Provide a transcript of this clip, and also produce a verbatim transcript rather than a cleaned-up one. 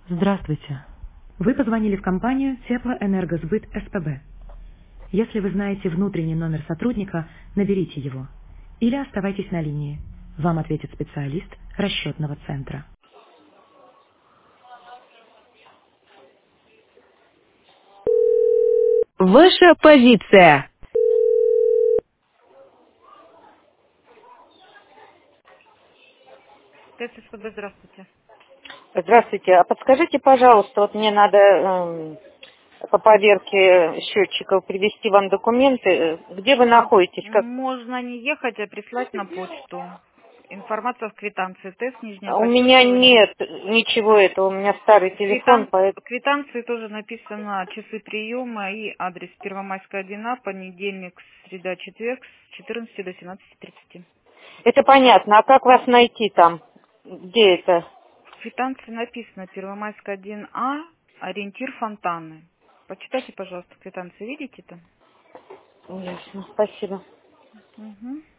Здравствуйте. Вы позвонили в компанию Теплоэнергосбыт СПБ. Если вы знаете внутренний номер сотрудника, наберите его. Или оставайтесь на линии. Вам ответит специалист расчетного центра. Ваша позиция. ТССПБ, здравствуйте. Здравствуйте. А подскажите, пожалуйста, вот мне надо эм, по поверке счетчиков привезти вам документы. Э, Где вы находитесь? Как? Можно не ехать, а прислать на почту. Информация в квитанции. Тест нижнее У меня подчеркивание. нет ничего этого. У меня старый В, телефон, квитан... поэтому... в квитанции тоже написано часы приема и адрес Первомайская один А, понедельник, среда, четверг с четырнадцати до семнадцати тридцати. Это понятно. А как вас найти там? Где это? В квитанции написано Первомайская один А, ориентир фонтаны. Почитайте, пожалуйста, квитанции, видите там? Ясно. Спасибо. Угу.